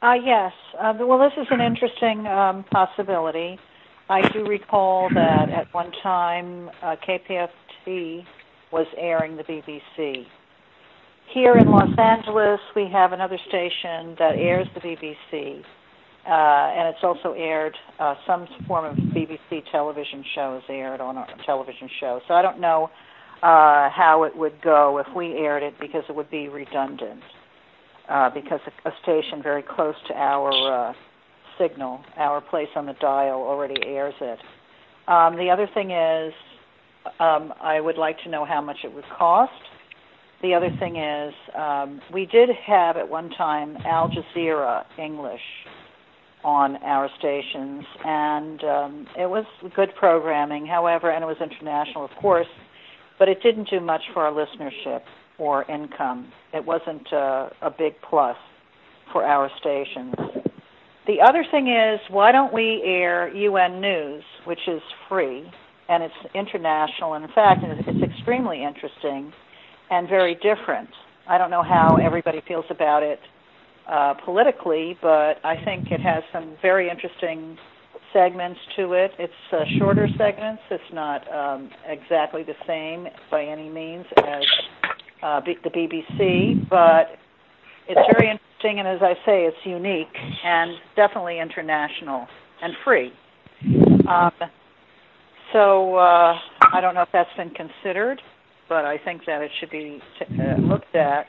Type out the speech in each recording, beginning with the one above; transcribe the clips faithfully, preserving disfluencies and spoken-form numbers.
Uh, yes. Uh, well, this is an interesting um, possibility. I do recall that at one time uh, K P F T was airing the B B C. Here in Los Angeles, we have another station that airs the B B C, uh, and it's also aired, uh, some form of B B C television show is aired on our television show. So I don't know uh, how it would go if we aired it, because it would be redundant, uh, because a, a station very close to our uh, signal, our place on the dial, already airs it. Um, the other thing is, um, I would like to know how much it would cost. The other thing is, um, we did have at one time Al Jazeera English on our stations, and um, it was good programming, however, and it was international, of course, but it didn't do much for our listenership or income. It wasn't uh, a big plus for our stations. The other thing is, why don't we air U N News, which is free, and it's international, and in fact, it's extremely interesting and very different. I don't know how everybody feels about it uh, politically, but I think it has some very interesting segments to it. It's uh, shorter segments. It's not um, exactly the same by any means as uh, B- the B B C, but it's very interesting, and as I say, it's unique and definitely international and free. Um, so uh, I don't know if that's been considered, but I think that it should be t- uh, looked at.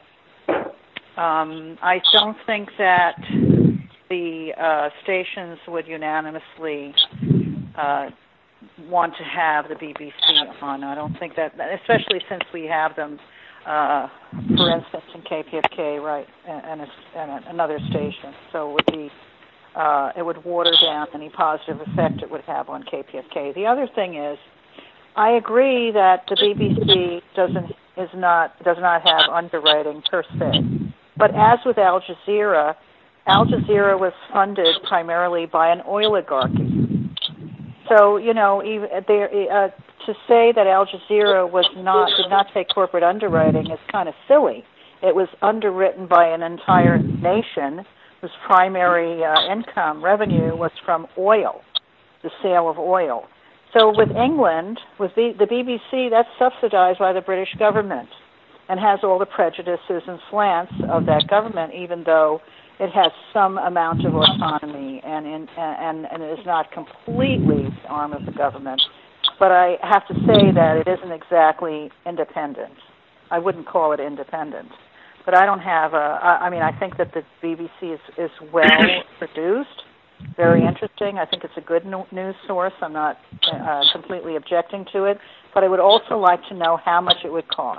Um, I don't think that the uh, stations would unanimously uh, want to have the B B C on. I don't think that, especially since we have them, uh, for instance, in K P F K, right, and, and, a, and another station. So it would be, uh, it would water down any positive effect it would have on K P F K. The other thing is, I agree that the B B C doesn't is not does not have underwriting per se, but as with Al Jazeera, Al Jazeera was funded primarily by an oligarchy. So you know, even there, uh, to say that Al Jazeera was not did not take corporate underwriting is kind of silly. It was underwritten by an entire nation whose primary uh, income revenue was from oil, the sale of oil. So with England, with the, the B B C, that's subsidized by the British government and has all the prejudices and slants of that government, even though it has some amount of autonomy and, in, and, and it is not completely the arm of the government. But I have to say that it isn't exactly independent. I wouldn't call it independent. But I don't have a, I, I mean, I think that the B B C is, is well produced. Very interesting. I think it's a good news source. I'm not uh, completely objecting to it, but I would also like to know how much it would cost.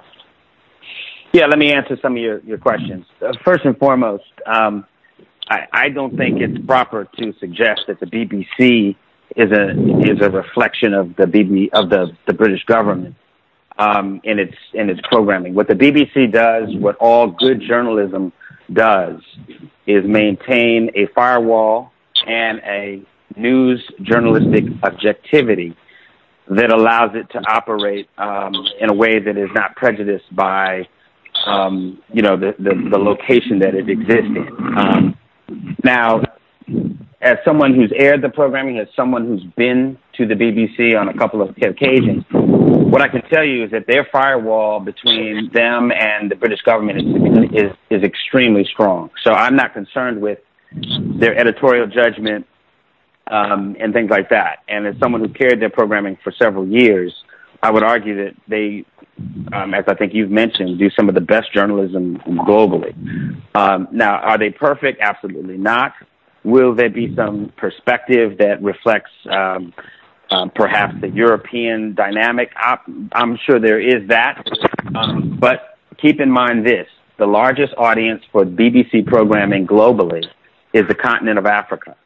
Yeah, let me answer some of your, your questions. Uh, first and foremost, um, I, I don't think it's proper to suggest that the B B C is a is a reflection of the B B of the, the British government um, in its in its programming. What the B B C does, what all good journalism does, is maintain a firewall and a news journalistic objectivity that allows it to operate um, in a way that is not prejudiced by, um, you know, the, the, the location that it exists in. Um, now, as someone who's aired the programming, as someone who's been to the B B C on a couple of occasions, what I can tell you is that their firewall between them and the British government is, is, is extremely strong. So I'm not concerned with their editorial judgment um, and things like that. And as someone who carried their programming for several years, I would argue that they, um, as I think you've mentioned, do some of the best journalism globally. Um, now, are they perfect? Absolutely not. Will there be some perspective that reflects um, um, perhaps the European dynamic? I'm sure there is that. Um, but keep in mind this, the largest audience for B B C programming globally is the continent of Africa.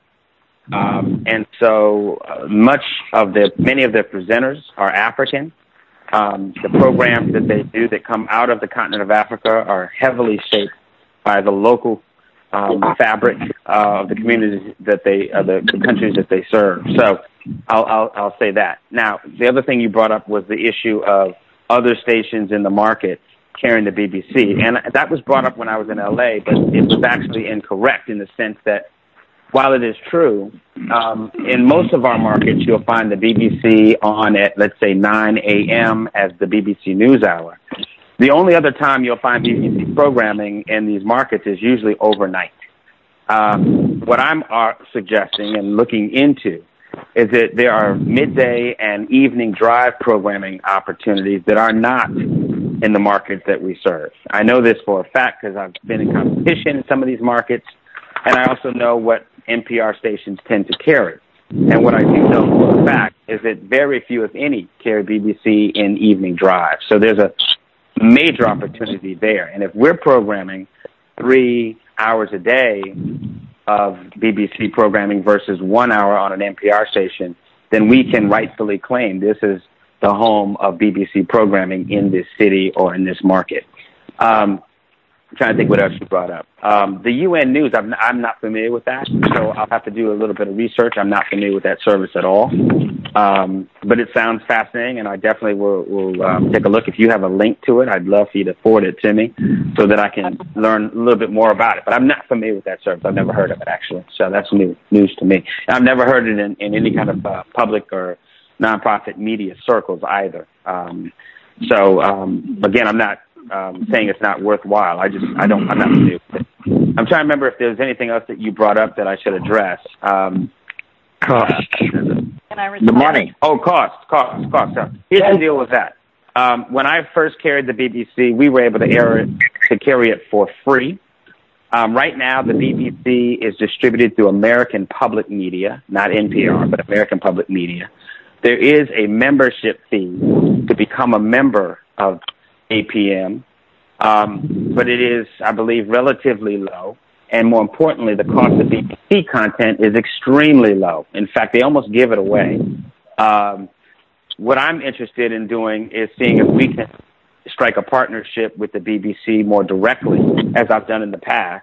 Um, and so uh, much of the, many of their presenters are African. Um, the programs that they do that come out of the continent of Africa are heavily shaped by the local um, fabric uh, of the communities that they, uh, the, the countries that they serve. So I'll, I'll, I'll say that. Now, the other thing you brought up was the issue of other stations in the market. carrying the B B C. And that was brought up when I was in L A, but it was actually incorrect in the sense that while it is true, um, in most of our markets, you'll find the B B C on at, let's say, nine a.m. as the B B C NewsHour. The only other time you'll find B B C programming in these markets is usually overnight. Um, what I'm uh, suggesting and looking into is that there are midday and evening drive programming opportunities that are not in the markets that we serve. I know this for a fact because I've been in competition in some of these markets, and I also know what N P R stations tend to carry. And what I do know for a fact is that very few, if any, carry B B C in evening drive. So there's a major opportunity there. And if we're programming three hours a day of B B C programming versus one hour on an N P R station, then we can rightfully claim this is the home of B B C programming in this city or in this market. Um, I'm trying to think what else you brought up. Um, the U N News, I'm, I'm not familiar with that, so I'll have to do a little bit of research. I'm not familiar with that service at all. Um, but it sounds fascinating, and I definitely will, will um, take a look. If you have a link to it, I'd love for you to forward it to me so that I can learn a little bit more about it. But I'm not familiar with that service. I've never heard of it, actually, so that's new news to me. And I've never heard it in, in any kind of uh, public or nonprofit media circles either. Um, so, um, again, I'm not um, saying it's not worthwhile. I just, I don't, I'm not familiar with it. I'm trying to remember if there's anything else that you brought up that I should address. Um, cost. Can I respond? The money. Oh, cost, cost, cost. So here's the deal with that. Um, when I first carried the B B C, we were able to air it, to carry it for free. Um, right now, the B B C is distributed through American Public Media, not N P R, but American Public Media. There is a membership fee to become a member of A P M, um, but it is, I believe, relatively low. And more importantly, the cost of B B C content is extremely low. In fact, they almost give it away. Um, what I'm interested in doing is seeing if we can strike a partnership with the B B C more directly, as I've done in the past,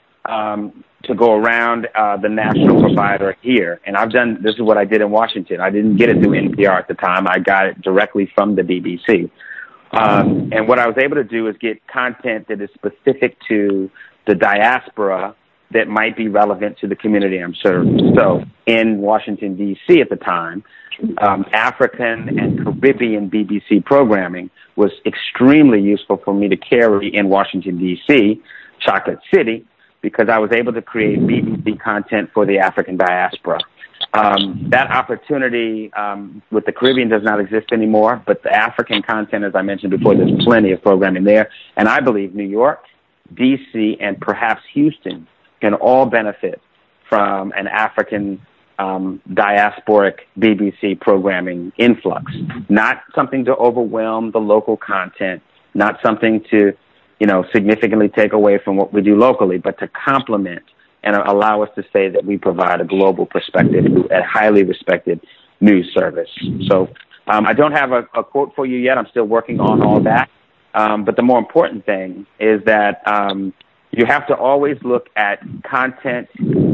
um, to go around uh, the national provider here. And I've done, this is what I did in Washington. I didn't get it through N P R at the time. I got it directly from the B B C. Um, and what I was able to do is get content that is specific to the diaspora that might be relevant to the community I'm serving. So in Washington, D C at the time, um, African and Caribbean B B C programming was extremely useful for me to carry in Washington, D C, Chocolate City, because I was able to create B B C content for the African diaspora. Um, that opportunity um, with the Caribbean does not exist anymore, but the African content, as I mentioned before, there's plenty of programming there. And I believe New York, D C, and perhaps Houston can all benefit from an African um, diasporic B B C programming influx. Not something to overwhelm the local content, not something to, you know, significantly take away from what we do locally, but to complement and allow us to say that we provide a global perspective to a highly respected news service. So um, I don't have a, a quote for you yet. I'm still working on all that. Um, but the more important thing is that um, you have to always look at content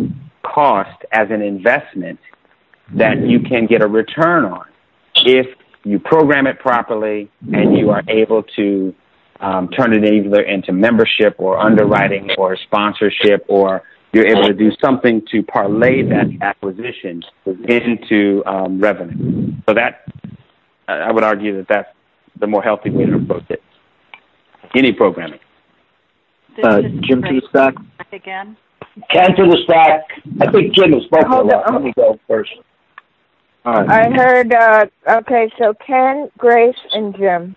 cost as an investment that you can get a return on if you program it properly and you are able to um, turn it either into membership or underwriting or sponsorship, or you're able to do something to parlay that acquisition into um, revenue. So that, I would argue that that's the more healthy way to approach it. Any programming. Uh, Jim to the stack. Again? Ken to the stack. I think Jim has spoken a lot. Let me go first. All right. I heard, uh, okay, so Ken, Grace, and Jim.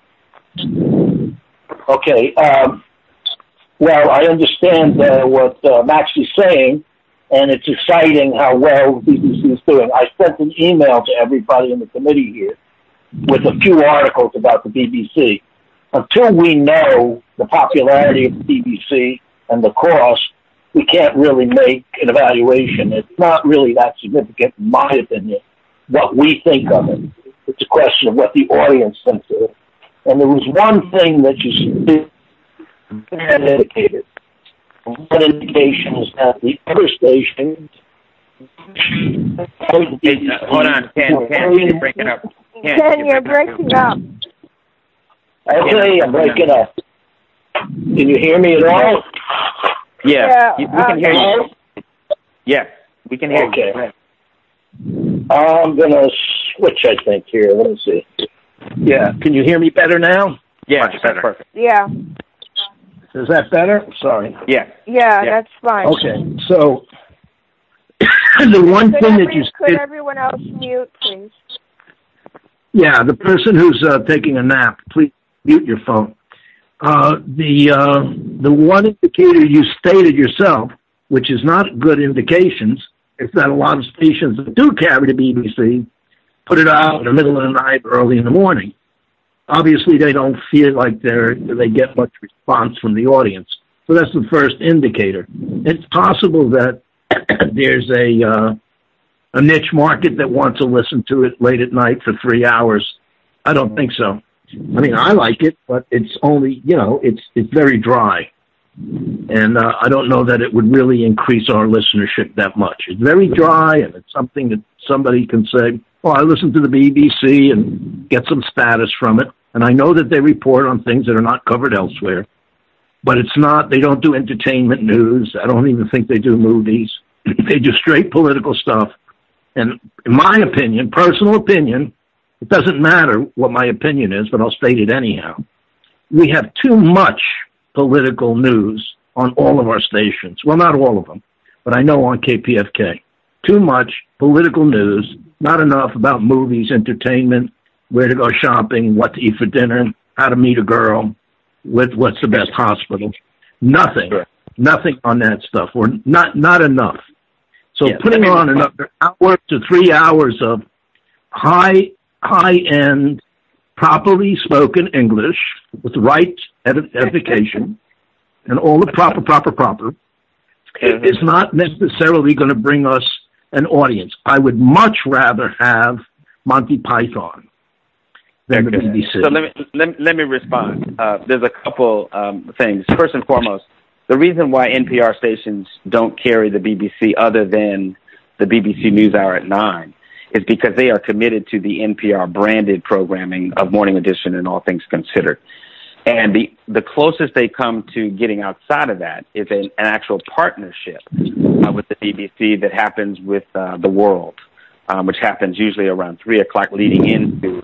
Okay. Um, well, I understand uh, what uh, Max is saying, and it's exciting how well B B C is doing. I sent an email to everybody in the committee here with a few articles about the B B C. Until we know the popularity of the B B C and the cost, we can't really make an evaluation. It's not really that significant, in my opinion, what we think of it. It's a question of what the audience thinks of it. And there was one thing that you indicated. One indication is that the other stations... Hey, uh, hold on, Ken, Ken, you're breaking up. Ken, Ken you're breaking up. Okay, I'm breaking up. Can you hear me at all? Yeah, Yeah, we can um, hear you. Yes, we can hear Okay. you. I'm going to switch, I think, here. Let me see. Yeah, can you hear me better now? Yeah, Much that's better. perfect. yeah, Is that better? Sorry. Yeah. yeah, Yeah. that's fine. Okay, so the one Could, thing that every, you could said, everyone else mute, please? yeah, the person who's uh, taking a nap, please mute your phone. Uh, the uh, the one indicator you stated yourself, which is not good indications, is that a lot of stations that do carry the B B C put it out in the middle of the night, early in the morning. Obviously, they don't feel like they're they get much response from the audience. So that's the first indicator. It's possible that there's a uh, a niche market that wants to listen to it late at night for three hours. I don't think so. I mean, I like it, but it's only, you know, it's it's very dry. And uh, I don't know that it would really increase our listenership that much. It's very dry, and it's something that somebody can say, well, I listen to the B B C and get some status from it. And I know that they report on things that are not covered elsewhere. But it's not, they don't do entertainment news. I don't even think they do movies. They do straight political stuff. And in my opinion, personal opinion, it doesn't matter what my opinion is, but I'll state it anyhow. We have too much political news on all of our stations. Well, not all of them, but I know on K P F K. Too much political news, not enough about movies, entertainment, where to go shopping, what to eat for dinner, how to meet a girl, with what's the best hospital. Nothing. Sure. Nothing on that stuff, or not not enough. So yeah, putting on another hour to three hours of high, high-end, properly spoken English with the right edification and all the proper, proper, proper mm-hmm. is not necessarily going to bring us an audience. I would much rather have Monty Python than okay. the B B C. So let me let, let me respond. Uh, there's a couple um, things. First and foremost, the reason why N P R stations don't carry the B B C other than the B B C NewsHour at nine is because they are committed to the N P R branded programming of Morning Edition and All Things Considered. And the, the closest they come to getting outside of that is an, an actual partnership uh, with the B B C that happens with uh, The World, um, which happens usually around three o'clock leading into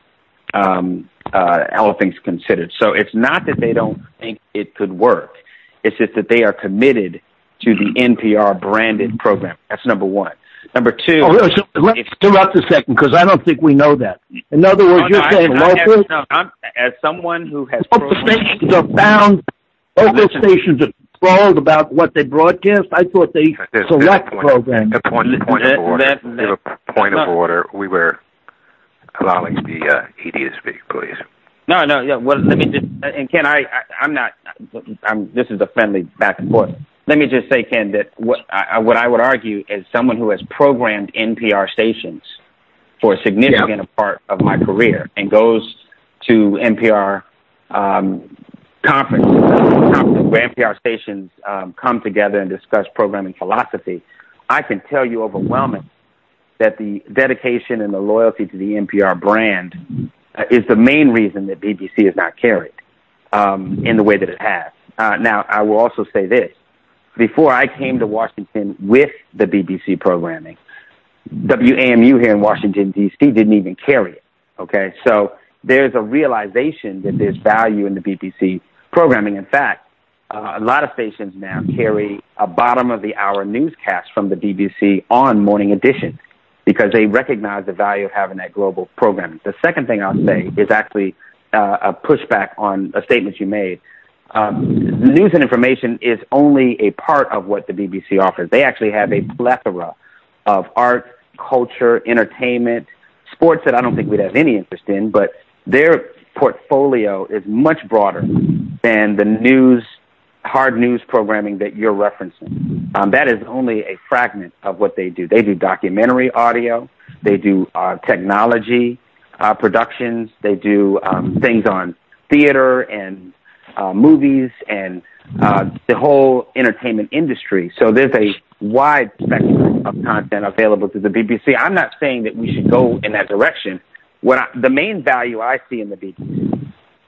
um, uh, All Things Considered. So it's not that they don't think it could work. It's just that they are committed to the N P R branded program. That's number one. Number two. Oh, so let's interrupt a second because I don't think we know that. In other words, oh, you're no, saying I, local. I, no, I'm, as someone who has local stations are bound. Local Listen. stations are controlled about what they broadcast. I thought they there's, select there's programs. A point, point that, of order. That, that, we have a point of order. We were allowing the uh, E D to speak, please. No, no, yeah. Well, let me just, and Ken, I, I I'm not. I'm. This is a friendly back and forth. Let me just say, Ken, that what I, what I would argue is someone who has programmed N P R stations for a significant yeah. part of my career and goes to N P R um, conferences, conferences where N P R stations um, come together and discuss programming philosophy. I can tell you overwhelmingly that the dedication and the loyalty to the N P R brand uh, is the main reason that B B C is not carried um, in the way that it has. Uh, now, I will also say this. Before I came to Washington with the B B C programming, W A M U here in Washington, D C didn't even carry it, okay? So there's a realization that there's value in the B B C programming. In fact, uh, a lot of stations now carry a bottom-of-the-hour newscast from the B B C on Morning Edition because they recognize the value of having that global programming. The second thing I'll say is actually uh, a pushback on a statement you made. Um, news and information is only a part of what the B B C offers. They actually have a plethora of art, culture, entertainment, sports that I don't think we'd have any interest in, but their portfolio is much broader than the news, hard news programming that you're referencing. Um, that is only a fragment of what they do. They do documentary audio. They do uh, technology uh, productions. They do um, things on theater and Uh, movies and uh, the whole entertainment industry. So there's a wide spectrum of content available to the B B C. I'm not saying that we should go in that direction. What I, the main value I see in the B B C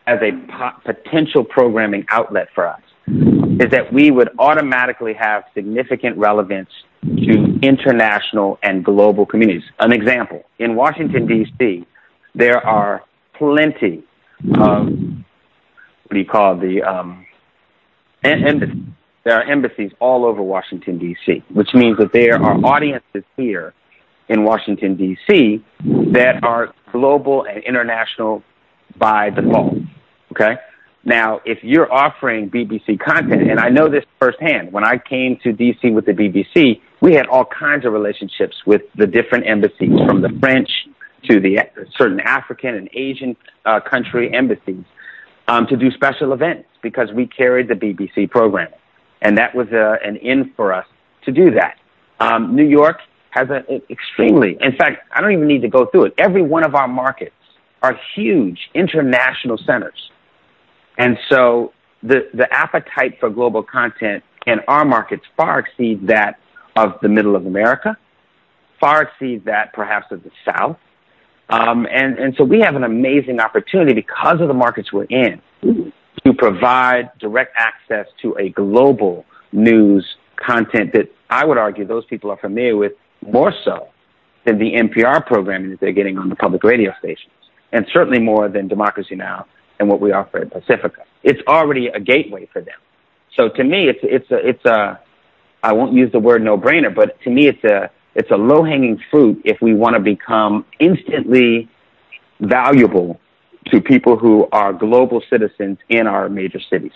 as a po- potential programming outlet for us is that we would automatically have significant relevance to international and global communities. An example, in Washington, D C, there are plenty of, what do you call it, the um, embassies. There are embassies all over Washington, D C, which means that there are audiences here in Washington, D C that are global and international by default, okay? Now, if you're offering B B C content, and I know this firsthand, when I came to D C with the B B C, we had all kinds of relationships with the different embassies, from the French to the certain African and Asian uh, country embassies, um, to do special events because we carried the B B C programming. And that was uh, an in for us to do that. Um, New York has an extremely, in fact, I don't even need to go through it. Every one of our markets are huge international centers. And so the, the appetite for global content in our markets far exceeds that of the middle of America, far exceeds that perhaps of the South. Um, and, and so we have an amazing opportunity because of the markets we're in to provide direct access to a global news content that I would argue those people are familiar with more so than the N P R programming that they're getting on the public radio stations, and certainly more than Democracy Now! And what we offer at Pacifica. It's already a gateway for them. So to me, it's it's a it's a I won't use the word no-brainer, but to me, it's a it's a low-hanging fruit if we want to become instantly valuable to people who are global citizens in our major cities.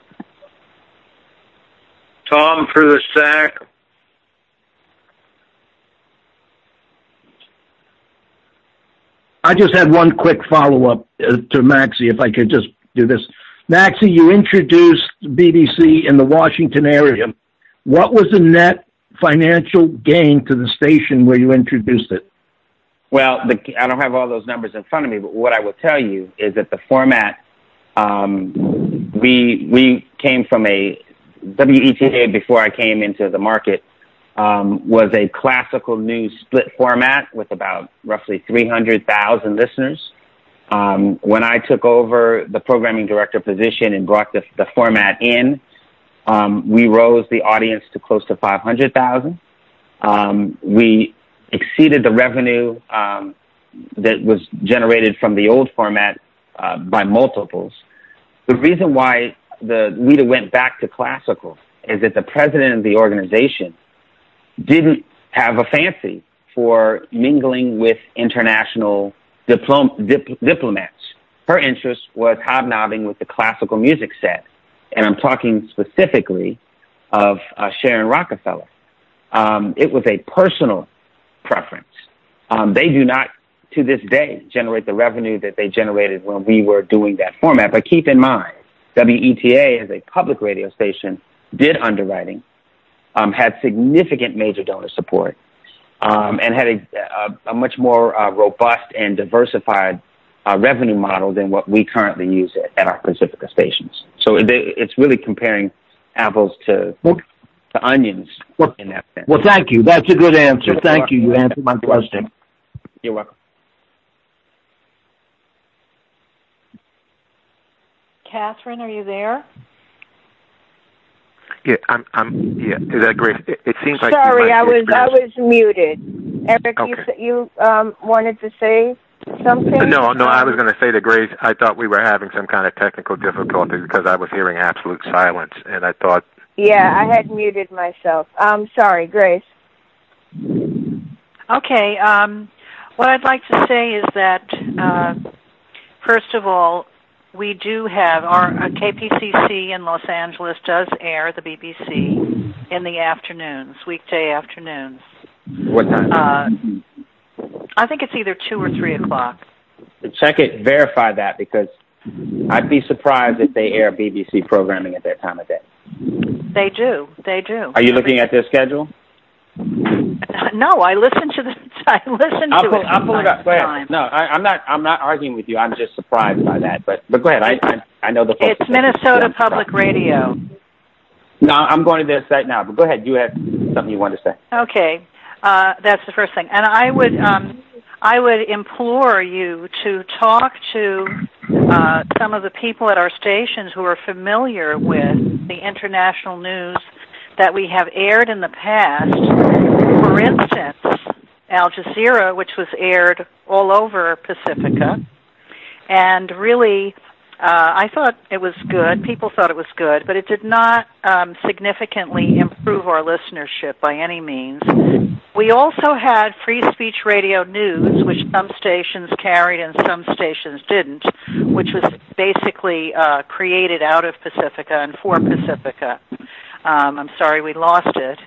Tom for the sack. I just had one quick follow-up uh, to Maxie, if I could just do this. Maxie, you introduced B B C in the Washington area. What was the net financial gain to the station where you introduced it? Well, the, I don't have all those numbers in front of me, but what I will tell you is that the format, um, we we came from a, W E T A before I came into the market, um, was a classical news split format with about roughly three hundred thousand listeners. Um, when I took over the programming director position and brought the, the format in, um, we rose the audience to close to five hundred thousand. Um, we exceeded the revenue um, that was generated from the old format uh, by multiples. The reason why the we went back to classical is that the president of the organization didn't have a fancy for mingling with international diplom- dip- diplomats. Her interest was hobnobbing with the classical music set, and I'm talking specifically of uh, Sharon Rockefeller. Um, it was a personal preference. Um, they do not, to this day, generate the revenue that they generated when we were doing that format. But keep in mind, W E T A, as a public radio station, did underwriting, um, had significant major donor support, um, and had a, a, a much more uh, robust and diversified uh, revenue model than what we currently use at, at our Pacifica stations. So it, it's really comparing apples to, well, to onions well, in that sense. Well, thank you. That's a good answer. Thank you. You answered my question. You're welcome. Catherine, are you there? Yeah, I'm. I'm. Yeah, is that great? It, it seems like. Sorry, I was. I was muted. Eric, okay. you you um wanted to say something? No, no. I was going to say to Grace, I thought we were having some kind of technical difficulty because I was hearing absolute silence, and I thought. Yeah, I had muted myself. Um, sorry, Grace. Okay. Um, what I'd like to say is that uh, first of all, we do have our uh, K P C C in Los Angeles does air the B B C in the afternoons, weekday afternoons. What time? Uh, I think it's either two or three o'clock. Check it, verify that, because I'd be surprised if they air B B C programming at that time of day. They do. They do. Are you looking at their schedule? No, I listen to the. I listen I'll to pull, it. I'll pull it up. Go ahead. Time. No, I, I'm not. I'm not arguing with you. I'm just surprised by that. But but go ahead. I I, I know the. Folks it's Minnesota Public Radio. No, I'm going to their site now. But go ahead. You had something you wanted to say. Okay, uh, that's the first thing, and I would um, I would implore you to talk to uh, some of the people at our stations who are familiar with the international news that we have aired in the past. For instance, Al Jazeera, which was aired all over Pacifica, and really, uh, I thought it was good. People thought it was good, but it did not um, significantly improve our listenership by any means. We also had Free Speech Radio News, which some stations carried and some stations didn't, which was basically uh, created out of Pacifica and for Pacifica. Um, I'm sorry we lost it.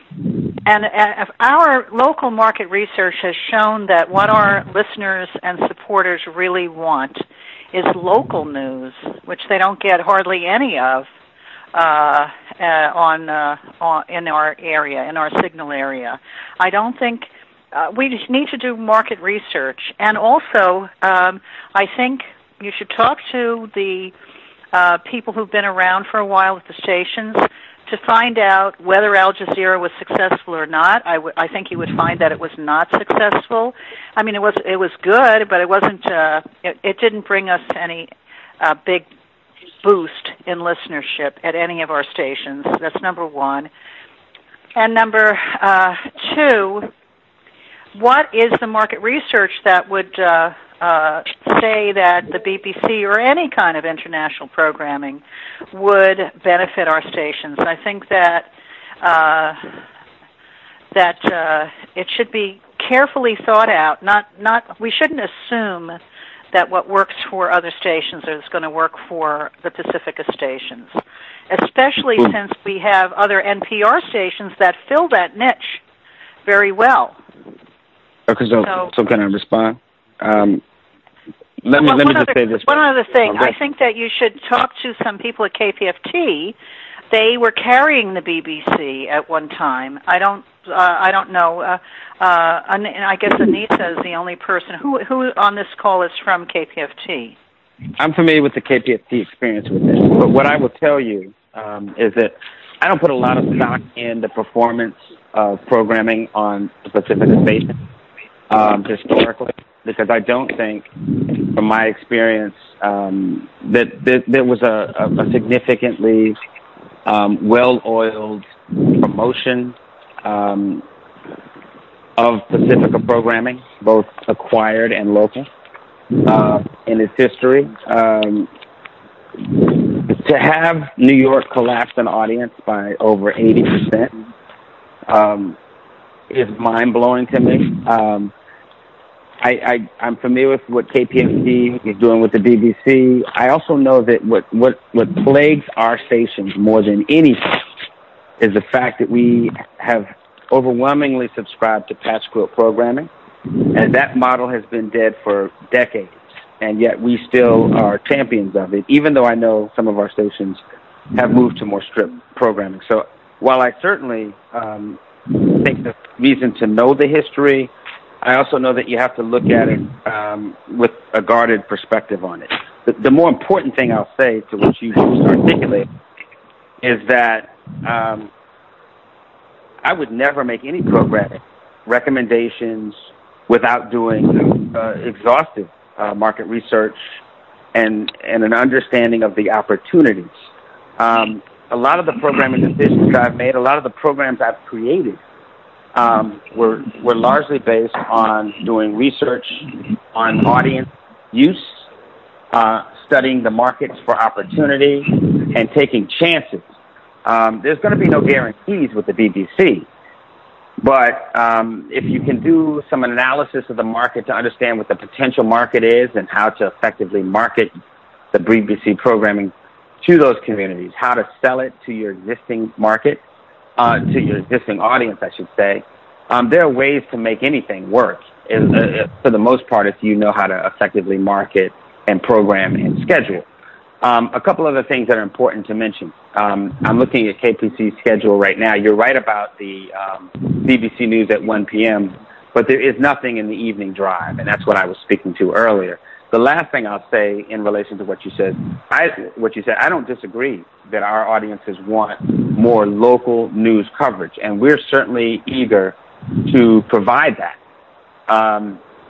And uh, our local market research has shown that what our listeners and supporters really want is local news, which they don't get hardly any of uh, uh, on, uh, on in our area, in our signal area. I don't think uh, we need to do market research, and also um, I think you should talk to the uh, people who've been around for a while at the stations to find out whether Al Jazeera was successful or not. I, w- I think you would find that it was not successful. I mean, it was it was good, but it wasn't. Uh, it, it didn't bring us any uh, big boost in listenership at any of our stations. That's number one. And number uh, two, what is the market research that would uh, uh, say that the B B C or any kind of international programming would benefit our stations? I think that uh, that uh, it should be carefully thought out. Not not we shouldn't assume that what works for other stations is going to work for the Pacifica stations, especially since we have other N P R stations that fill that niche very well. Okay, so, so, so can I respond? Um, let me, well, let me just other, say this. One other thing, okay. I think that you should talk to some people at K P F T. They were carrying the B B C at one time. I don't, uh, I don't know. Uh, uh, and I guess Anita is the only person who, who on this call is from K P F T. I'm familiar with the K P F T experience with this, but what I will tell you um, is that I don't put a lot of stock in the performance of programming on the Pacifica station um, historically, because I don't think, from my experience, um, that, that there was a, a, a significantly um, well-oiled promotion um, of Pacifica programming, both acquired and local, uh, in its history. Um, to have New York collapse an audience by over eighty percent um, is mind-blowing to me. Um, I, I, I'm familiar with what K P F T is doing with the B B C. I also know that what, what, what plagues our stations more than anything is the fact that we have overwhelmingly subscribed to patch quilt programming, and that model has been dead for decades, and yet we still are champions of it, even though I know some of our stations have moved to more stripped programming. So while I certainly um, think there's reason to know the history, I also know that you have to look at it um, with a guarded perspective on it. The, the more important thing I'll say to what you just articulated is that um, I would never make any programming recommendations without doing uh, exhaustive uh, market research and and an understanding of the opportunities. Um, a lot of the programming decisions I've made, a lot of the programs I've created, um, were were largely based on doing research on audience use, uh, studying the markets for opportunity, and taking chances. Um, there's going to be no guarantees with the B B C, but um, if you can do some analysis of the market to understand what the potential market is and how to effectively market the B B C programming to those communities, how to sell it to your existing market, uh, to your existing audience, I should say, um, there are ways to make anything work. It, uh, for the most part, if you know how to effectively market and program and schedule. Um, a couple other things that are important to mention. Um, I'm looking at K P C's schedule right now. You're right about the um, B B C News at one p.m., but there is nothing in the evening drive, and that's what I was speaking to earlier. The last thing I'll say in relation to what you said, I, what you said, I don't disagree that our audiences want more local news coverage, and we're certainly eager to provide that. Um,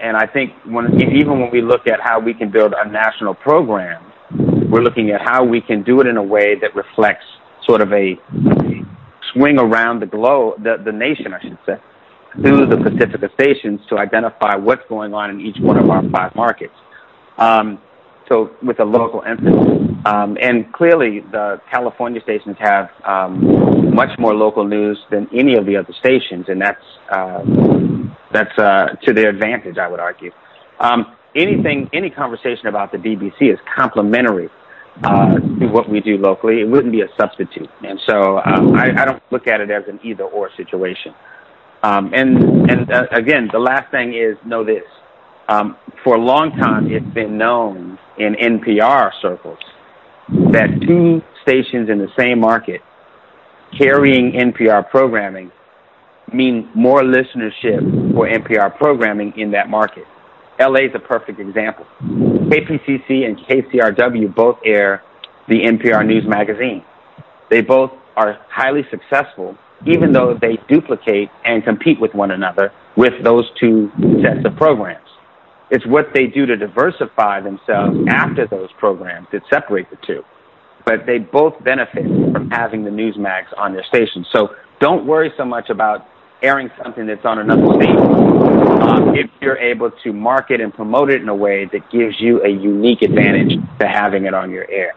and I think when, even when we look at how we can build a national program, we're looking at how we can do it in a way that reflects sort of a swing around the globe, the, the nation, I should say, through the Pacifica stations to identify what's going on in each one of our five markets. Um, so with a local emphasis. Um, and clearly the California stations have um, much more local news than any of the other stations, and that's, uh, that's uh, to their advantage, I would argue. Um, anything, any conversation about the B B C is complementary uh, to what we do locally. It wouldn't be a substitute. And so um, I, I don't look at it as an either-or situation. Um, and and uh, again, the last thing is know this. Um, for a long time, it's been known in N P R circles that two stations in the same market carrying N P R programming mean more listenership for N P R programming in that market. L A is a perfect example. K P C C and K C R W both air the N P R News magazine. They both are highly successful, even though they duplicate and compete with one another with those two sets of programs. It's what they do to diversify themselves after those programs that separate the two. But they both benefit from having the Newsmax on their station. So don't worry so much about airing something that's on another station um, if you're able to market and promote it in a way that gives you a unique advantage to having it on your air.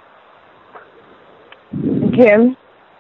Jim?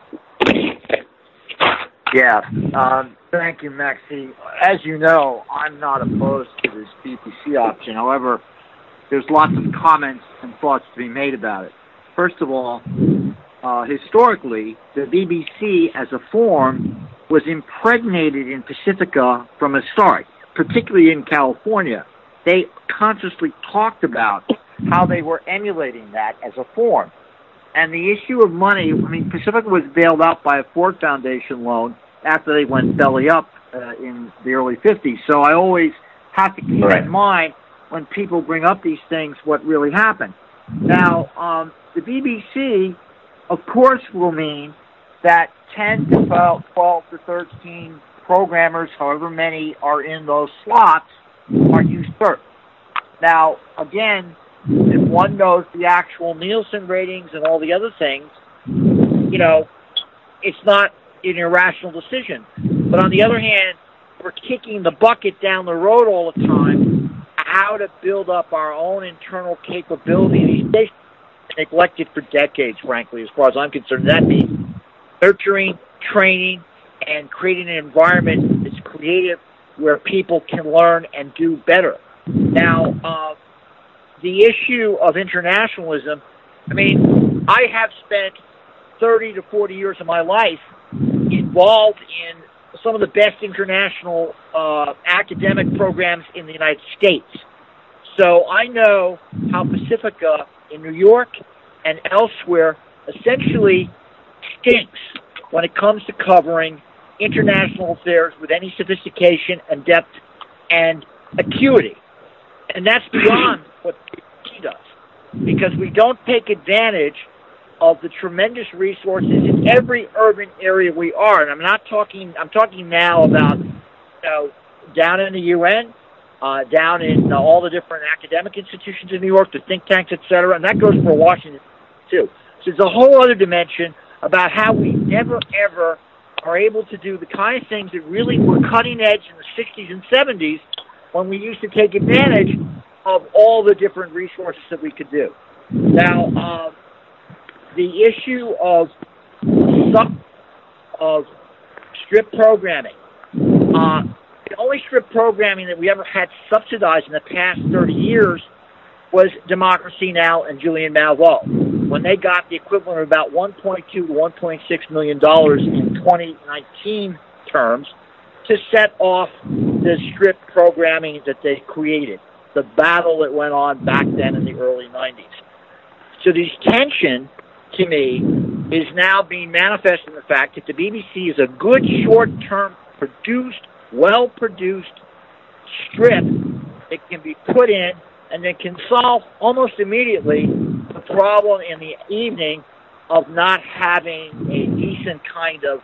Yeah, um, thank you, Maxie. As you know, I'm not opposed to this B B C option. However, there's lots of comments and thoughts to be made about it. First of all, uh, historically, the B B C as a form was impregnated in Pacifica from the start, particularly in California. They consciously talked about how they were emulating that as a form. And the issue of money, I mean, Pacifica was bailed out by a Ford Foundation loan after they went belly up uh, in the early fifties. So I always have to keep right. in mind when people bring up these things what really happened. Now, um, the B B C, of course, will mean that ten to twelve, twelve to thirteen programmers, however many are in those slots, are usurped. Now, again, if one knows the actual Nielsen ratings and all the other things, you know, it's not an irrational decision. But on the other hand, we're kicking the bucket down the road all the time, how to build up our own internal capability. These stations have been neglected for decades, frankly, as far as I'm concerned. That means nurturing, training, and creating an environment that's creative where people can learn and do better. Now, uh, the issue of internationalism, I mean, I have spent thirty to forty years of my life involved in some of the best international uh, academic programs in the United States. So I know how Pacifica in New York and elsewhere essentially stinks when it comes to covering international affairs with any sophistication and depth and acuity. And that's beyond what B B C does, because we don't take advantage of the tremendous resources in every urban area we are. And I'm not talking, I'm talking now about, you know, down in the U N, uh, down in uh, all the different academic institutions in New York, the think tanks, et cetera, and that goes for Washington, too. So there's a whole other dimension about how we never, ever are able to do the kind of things that really were cutting edge in the sixties and seventies when we used to take advantage of all the different resources that we could do. Now, uh, the issue of of strip programming. Uh, the only strip programming that we ever had subsidized in the past thirty years was Democracy Now! And Julian Malveaux, when they got the equivalent of about one point two to one point six million dollars in twenty nineteen terms to set off the strip programming that they created, the battle that went on back then in the early nineties. So this tension, to me, is now being manifested in the fact that the B B C is a good short-term produced, well-produced strip that can be put in and that can solve almost immediately the problem in the evening of not having a decent kind of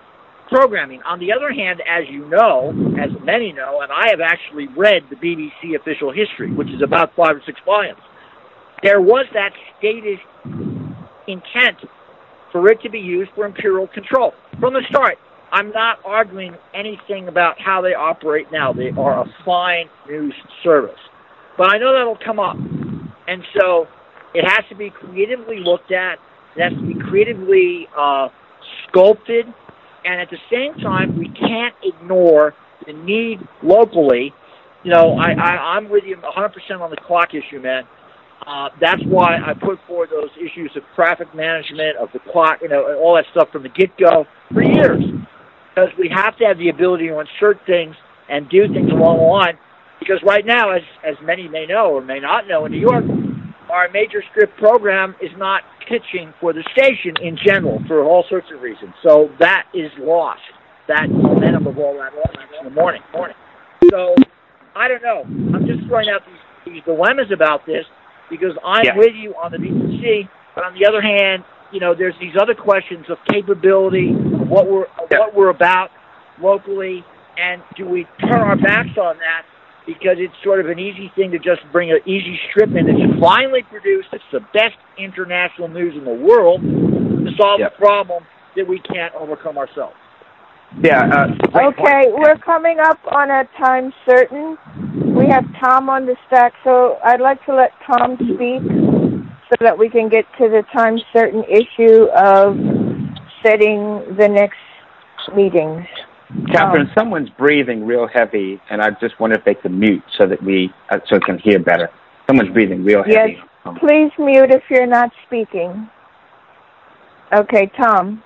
programming. On the other hand, as you know, as many know, and I have actually read the B B C official history, which is about five or six volumes, there was that stated intent for it to be used for imperial control from the start. I'm not arguing anything about how they operate now. They are a fine news service. But I know that'll come up. And so it has to be creatively looked at. It has to be creatively uh, sculpted. And at the same time, we can't ignore the need locally. You know, I, I, I'm with you one hundred percent on the clock issue, man. Uh, that's why I put forward those issues of traffic management, of the clock, you know, all that stuff from the get-go for years. Because we have to have the ability to insert things and do things along the line. Because right now, as as many may know or may not know in New York, our major strip program is not pitching for the station in general for all sorts of reasons. So that is lost, that momentum of all that in the morning. morning. So I don't know. I'm just throwing out these, these dilemmas about this because I'm yeah. with you on the B B C, but on the other hand, you know, there's these other questions of capability, of what we're of yeah. what we're about locally, and do we turn our backs on that because it's sort of an easy thing to just bring an easy strip in that's finally produced. It's the best international news in the world to solve yeah. a problem that we can't overcome ourselves. Yeah. Uh, okay, point. We're coming up on a time certain. We have Tom on the stack, so I'd like to let Tom speak so that we can get to the time certain issue of setting the next meetings. Catherine, um, someone's breathing real heavy, and I just wonder if they could mute so that we uh, so we can hear better. Someone's breathing real heavy. Yes, um, please mute if you're not speaking. Okay, Tom.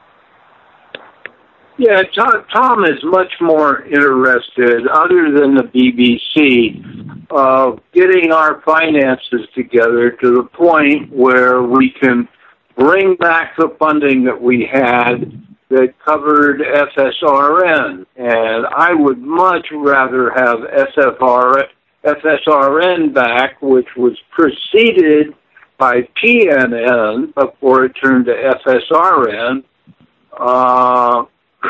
Yeah, Tom, Tom is much more interested, other than the B B C, uh, getting our finances together to the point where we can bring back the funding that we had that covered F S R N. And I would much rather have F S R N back, which was preceded by P N N before it turned to F S R N. Uh,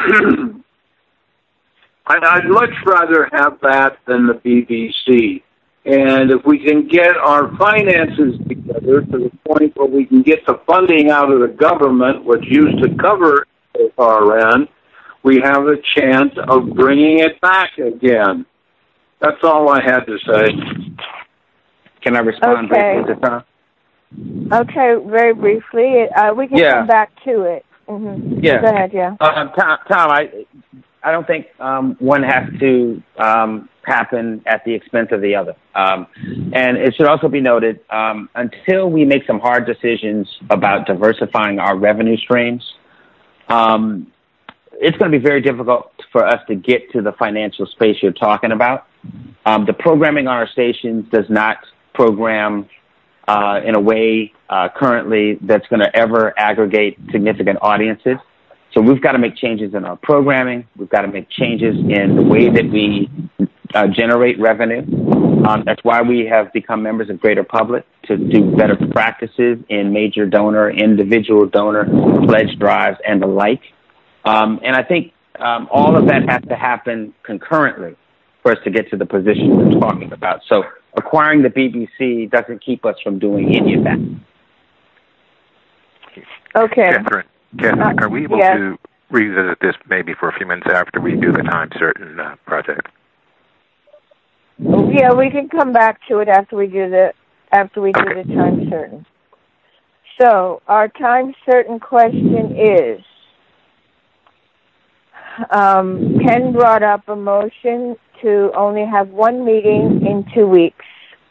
I'd much rather have that than the B B C. And if we can get our finances together to the point where we can get the funding out of the government, which used to cover F S R N, we have a chance of bringing it back again. That's all I had to say. Can I respond okay. briefly to Tom? Okay, very briefly. Uh, we can yeah. come back to it. Mm-hmm. Yeah. Go ahead, yeah. Um, Tom, Tom, I, I don't think um, one has to um, happen at the expense of the other. Um, and it should also be noted, um, until we make some hard decisions about diversifying our revenue streams, um, it's going to be very difficult for us to get to the financial space you're talking about. Um, the programming on our stations does not program uh, in a way uh, currently that's going to ever aggregate significant audiences. So we've got to make changes in our programming. We've got to make changes in the way that we uh, generate revenue. Um, that's why we have become members of Greater Public, to do better practices in major donor, individual donor, pledge drives, and the like. Um, and I think um, all of that has to happen concurrently for us to get to the position we're talking about. So acquiring the B B C doesn't keep us from doing any of that. Okay. Catherine, Catherine uh, are we able yes. to revisit this maybe for a few minutes after we do the time certain uh, project? Yeah, we can come back to it after we do the after we do okay. the time certain. So our time certain question is: um, Ken brought up a motion to only have one meeting in two weeks,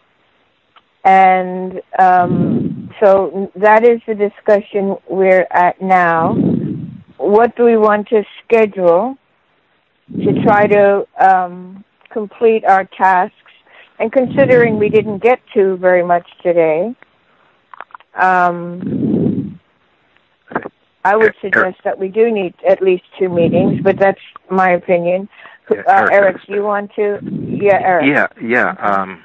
and um, so that is the discussion we're at now. What do we want to schedule to try to um, complete our tasks? And considering we didn't get to very much today, um, I would suggest that we do need at least two meetings, but that's my opinion. Yeah, uh, Eric, do you want to? Yeah, Eric. Yeah, yeah. Um,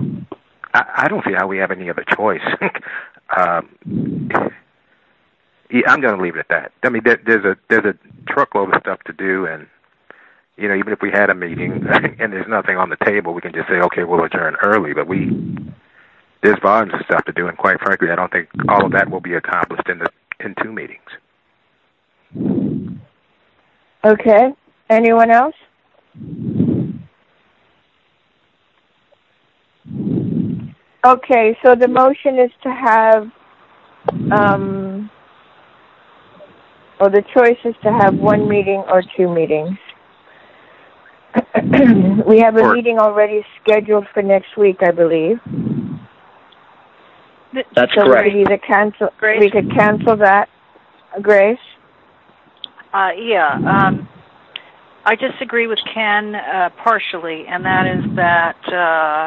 I, I don't see how we have any other choice. um, yeah, I'm going to leave it at that. I mean, there, there's a there's a truckload of stuff to do, and you know, even if we had a meeting and there's nothing on the table, we can just say, okay, we'll adjourn early. But we there's volumes of stuff to do, and quite frankly, I don't think all of that will be accomplished in the in two meetings. Okay. Anyone else? Okay, so the motion is to have, um, or the choice is to have one meeting or two meetings. We have a Or, meeting already scheduled for next week, I believe. That's so correct. we could either cancel. Grace? We could cancel that. Grace? Uh, yeah. Um, I disagree with Ken uh, partially, and that is that uh,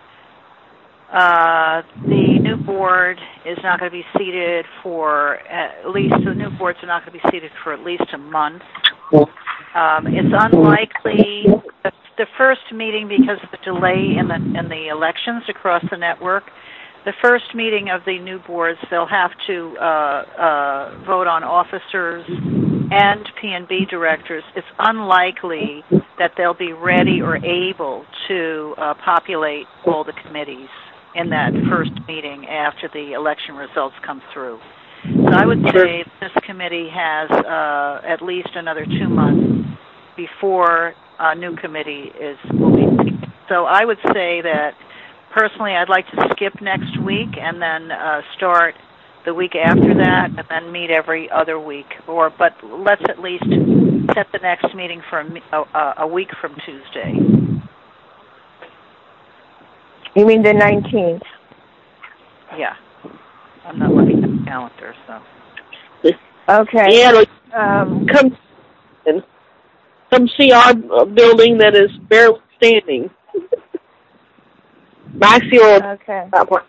uh, the new board is not going to be seated for at least the new boards are not going to be seated for at least a month. Um, it's unlikely that the first meeting, because of the delay in the in the elections across the network, the first meeting of the new boards, they'll have to uh, uh, vote on officers and P and B directors. It's unlikely that they'll be ready or able to uh, populate all the committees in that first meeting after the election results come through. So I would say this committee has uh, at least another two months before a new committee is will be. So I would say that personally, I'd like to skip next week and then uh, start the week after that, and then meet every other week. Or, but let's at least set the next meeting for a, a, a week from Tuesday. You mean the nineteenth? Yeah, I'm not looking at the calendar, so. Okay. Yeah, like, um, come come see our building that is barely standing. Maxie will. Okay.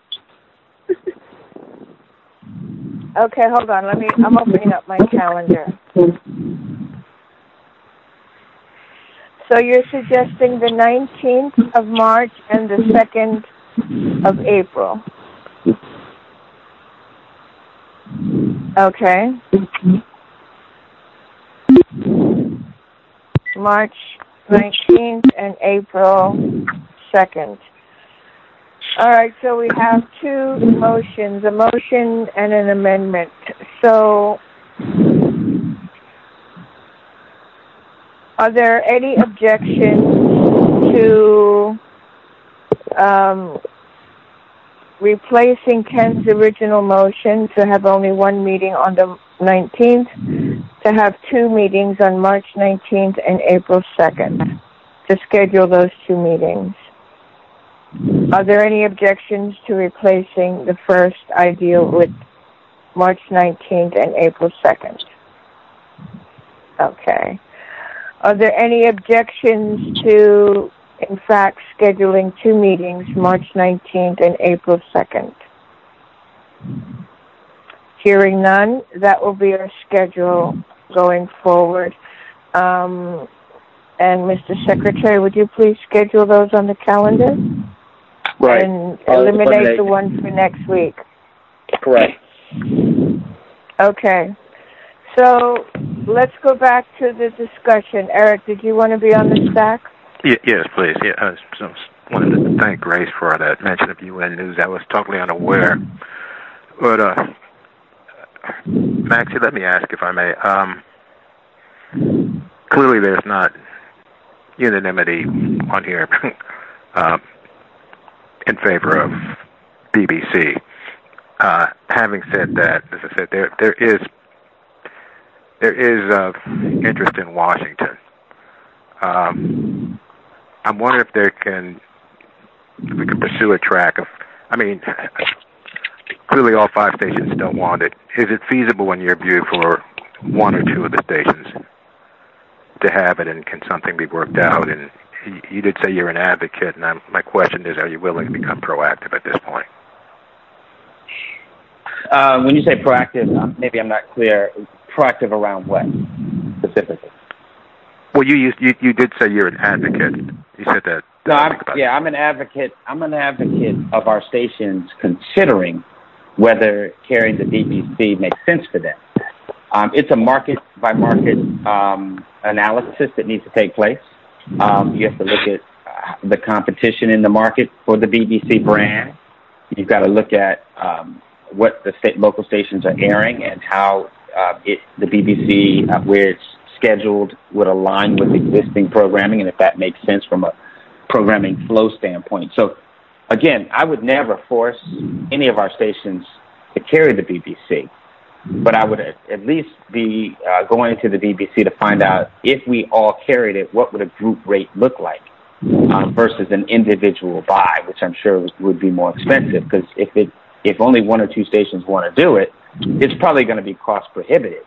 Okay, hold on. Let me. I'm opening up my calendar. So you're suggesting the nineteenth of March and the second of April. Okay. March nineteenth and April second. All right, so we have two motions, a motion and an amendment. So are there any objections to um, replacing Ken's original motion to have only one meeting on the nineteenth, to have two meetings on March nineteenth and April second, to schedule those two meetings? Are there any objections to replacing the first ideal with March nineteenth and April second? Okay. Are there any objections to, in fact, scheduling two meetings, March nineteenth and April second? Hearing none, that will be our schedule going forward. Um, and Mister Secretary, would you please schedule those on the calendar? Right. And Uh, eliminate eliminate. the one for next week. Correct. Okay. So let's go back to the discussion. Eric, did you want to be on the stack? Yeah, yes, please. Yeah, I just wanted to thank Grace for that mention of U N News. I was totally unaware. But, uh, Maxie, let me ask if I may. Um, clearly there's not unanimity on here uh, in favor of B B C. Uh, having said that, as I said, there there is there is uh, interest in Washington. Um, I'm wondering if there can if we can pursue a track of. I mean, clearly all five stations don't want it. Is it feasible, in your view, for one or two of the stations to have it, and can something be worked out? And you did say you're an advocate, and I'm, my question is, are you willing to become proactive at this point? Uh, when you say proactive, maybe I'm not clear. Proactive around what specifically? Well, you used, you you did say you're an advocate. You said that. No, I'm, yeah, I'm an advocate. I'm an advocate of our stations considering whether carrying the B B C makes sense for them. Um, it's a market-by-market um, analysis that needs to take place. Um, you have to look at uh, the competition in the market for the B B C brand. You've got to look at um, what the state, local stations are airing and how uh, it, the B B C, uh, where it's scheduled, would align with existing programming, and if that makes sense from a programming flow standpoint. So, again, I would never force any of our stations to carry the B B C. But I would at least be uh, going to the B B C to find out if we all carried it, what would a group rate look like um, versus an individual buy, which I'm sure would be more expensive, because if it if only one or two stations want to do it, it's probably going to be cost prohibitive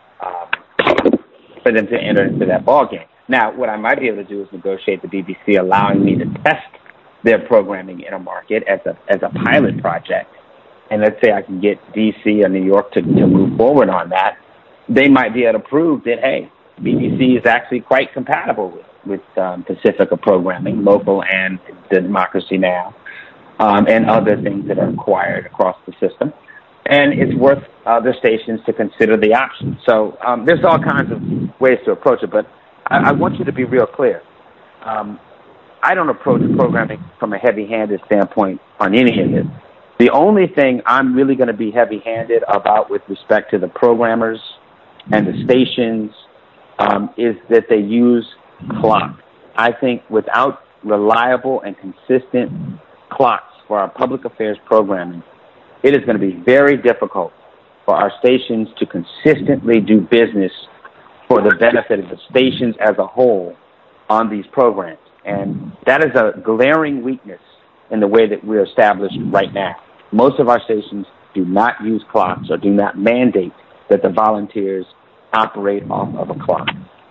um, for them to enter into that ballgame. Now, what I might be able to do is negotiate the B B C allowing me to test their programming in a market as a as a pilot project. And let's say I can get D C or New York to, to move forward on that, they might be able to prove that, hey, B B C is actually quite compatible with, with um, Pacifica programming, local and Democracy Now!, um, and other things that are acquired across the system. And it's worth other stations to consider the option. So um, there's all kinds of ways to approach it, but I, I want you to be real clear. Um, I don't approach programming from a heavy-handed standpoint on any of this. The only thing I'm really going to be heavy-handed about with respect to the programmers and the stations um, is that they use clock. I think without reliable and consistent clocks for our public affairs programming, it is going to be very difficult for our stations to consistently do business for the benefit of the stations as a whole on these programs. And that is a glaring weakness in the way that we're established right now. Most of our stations do not use clocks or do not mandate that the volunteers operate off of a clock.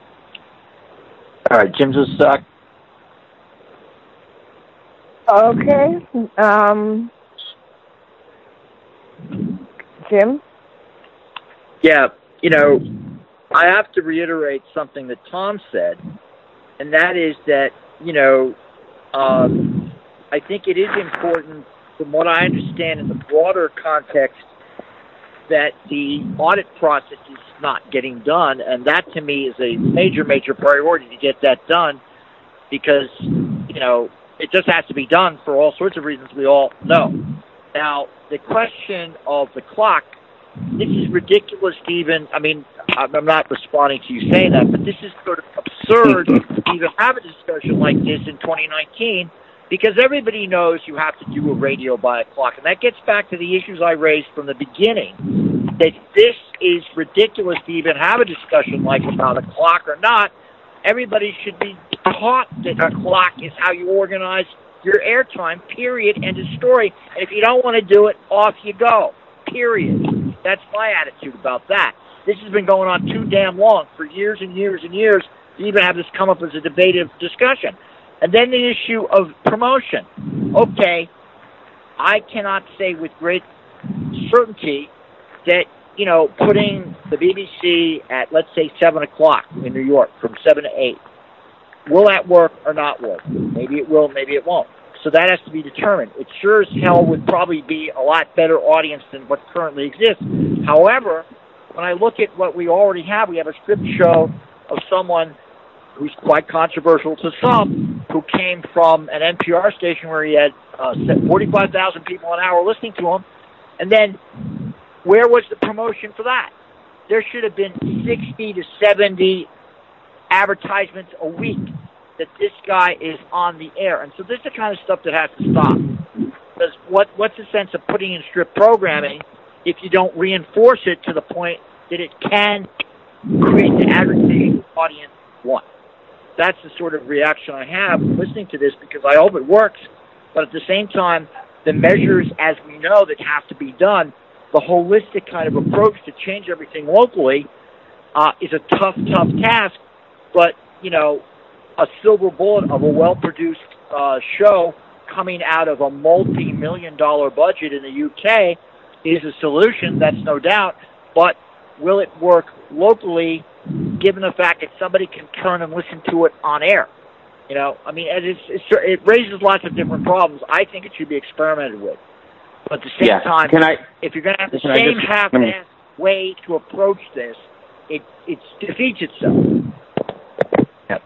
All right, Jim Zusak. Okay. Um, Jim? Yeah, you know, I have to reiterate something that Tom said, and that is that, you know, um, I think it is important, from what I understand in the broader context, that the audit process is not getting done, and that to me is a major, major priority to get that done, because, you know, it just has to be done for all sorts of reasons we all know. Now, the question of the clock, this is ridiculous to even, I mean, I'm not responding to you saying that, but this is sort of absurd to even have a discussion like this in twenty nineteen, because everybody knows you have to do a radio by a clock. And that gets back to the issues I raised from the beginning, that this is ridiculous to even have a discussion like about a clock or not. Everybody should be taught that a clock is how you organize your airtime, period, end of story. And if you don't want to do it, off you go, period. That's my attitude about that. This has been going on too damn long, for years and years and years, to even have this come up as a debative discussion. And then the issue of promotion. Okay, I cannot say with great certainty that, you know, putting the B B C at, let's say, seven o'clock in New York, from seven to eight, will that work or not work? Maybe it will, maybe it won't. So that has to be determined. It sure as hell would probably be a lot better audience than what currently exists. However, when I look at what we already have, we have a script show of someone who's quite controversial to some, who came from an N P R station where he had uh, forty-five thousand people an hour listening to him. And then where was the promotion for that? There should have been sixty to seventy advertisements a week that this guy is on the air. And so this is the kind of stuff that has to stop. Because what, what's the sense of putting in strip programming if you don't reinforce it to the point that it can create the aggregation audience want? That's the sort of reaction I have listening to this, because I hope it works. But at the same time, the measures, as we know, that have to be done, the holistic kind of approach to change everything locally uh, is a tough, tough task. But, you know, a silver bullet of a well-produced uh, show coming out of a multi-million dollar budget in the U K is a solution, that's no doubt. But will it work locally, given the fact that somebody can turn and listen to it on air? You know, I mean, it's, it's, it raises lots of different problems. I think it should be experimented with. But at the same yeah. time, can I, if you're going to have the same half-assed way to approach this, it it defeats itself. Yep.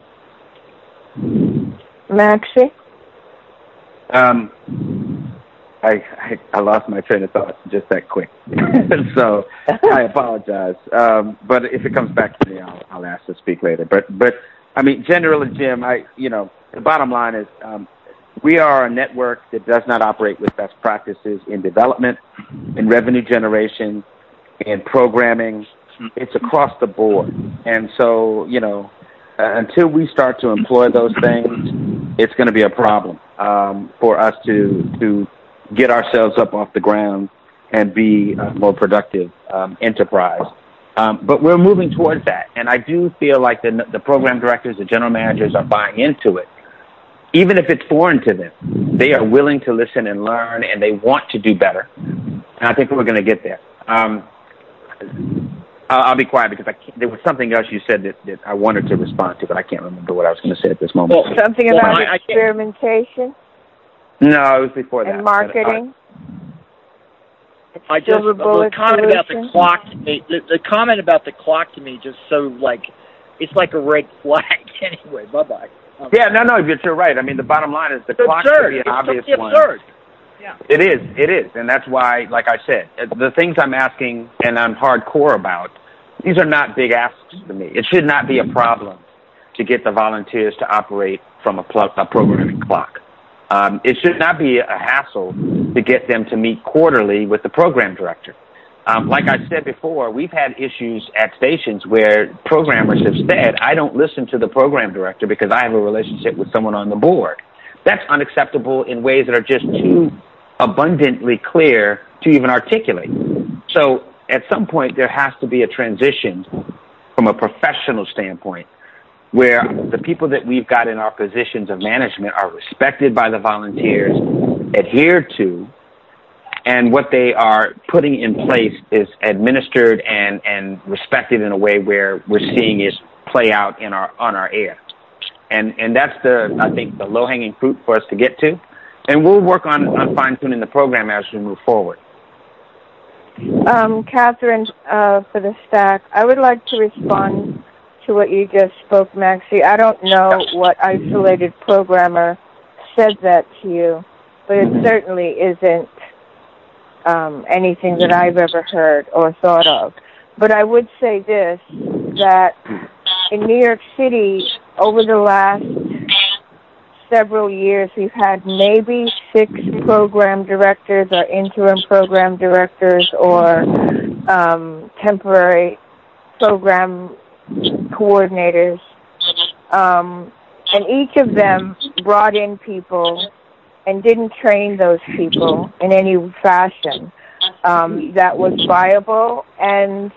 Maxie? Um, I, I I lost my train of thought just that quick, so I apologize. Um, but if it comes back to me, I'll, I'll ask to speak later. But but I mean, generally, Jim, I you know the bottom line is um, we are a network that does not operate with best practices in development, in revenue generation, in programming. It's across the board, and so you know uh, until we start to employ those things, it's going to be a problem um, for us to to get ourselves up off the ground and be a more productive um, enterprise. Um, but we're moving towards that, and I do feel like the, the program directors, the general managers are buying into it. Even if it's foreign to them, they are willing to listen and learn, and they want to do better. And I think we're going to get there. Um, I'll, I'll be quiet because I can't, there was something else you said that, that I wanted to respond to, but I can't remember what I was going to say at this moment. Well, something about well, I, experimentation? No, it was before that. And marketing? I, I just, the comment about the clock to me, the, the comment about the clock to me just so, like, it's like a red flag. Anyway, bye-bye. Um, yeah, no, no, you're right. I mean, the bottom line is the clock should be an it's obvious totally one. Absurd. Yeah. It is, it is. And that's why, like I said, the things I'm asking and I'm hardcore about, these are not big asks to me. It should not be a problem to get the volunteers to operate from a, pl- a programming clock. Um, it should not be a hassle to get them to meet quarterly with the program director. Um, like I said before, we've had issues at stations where programmers have said, I don't listen to the program director because I have a relationship with someone on the board. That's unacceptable in ways that are just too abundantly clear to even articulate. So at some point, there has to be a transition from a professional standpoint where the people that we've got in our positions of management are respected by the volunteers, adhered to, and what they are putting in place is administered and, and respected in a way where we're seeing it play out in our on our air. And and that's the, I think, the low-hanging fruit for us to get to. And we'll work on, on fine-tuning the program as we move forward. Um, Catherine, uh, for the stack, I would like to respond to what you just spoke, Maxie. I don't know what isolated programmer said that to you, but it certainly isn't um, anything that I've ever heard or thought of. But I would say this, that in New York City, over the last several years, we've had maybe six program directors or interim program directors or um, temporary program coordinators, um, and each of them brought in people and didn't train those people in any fashion um, that was viable, and